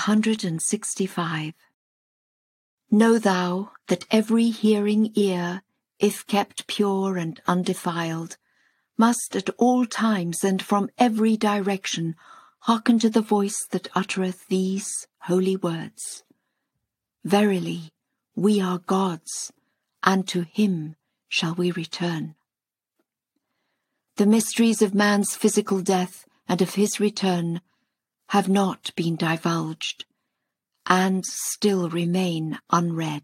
165. Know thou that every hearing ear, if kept pure and undefiled, must at all times and from every direction hearken to the voice that uttereth these holy words. Verily, we are God's, and to him shall we return. The mysteries of man's physical death and of his return have not been divulged, and still remain unread.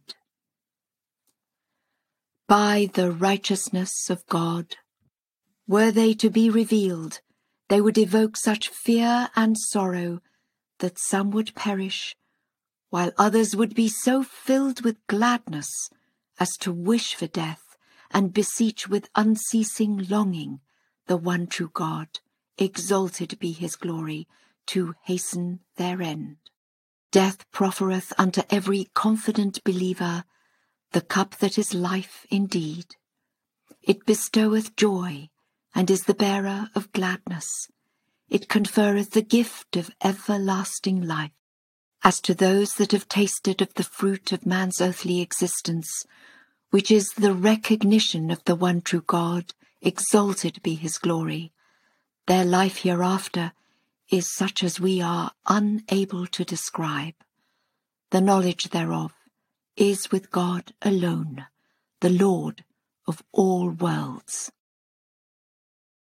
By the righteousness of God, were they to be revealed, they would evoke such fear and sorrow that some would perish, while others would be so filled with gladness as to wish for death and beseech with unceasing longing the one true God, exalted be his glory, to hasten their end. Death proffereth unto every confident believer the cup that is life indeed. It bestoweth joy, and is the bearer of gladness. It conferreth the gift of everlasting life. As to those that have tasted of the fruit of man's earthly existence, which is the recognition of the one true God, exalted be his glory, their life hereafter is such as we are unable to describe. The knowledge thereof is with God alone, the Lord of all worlds.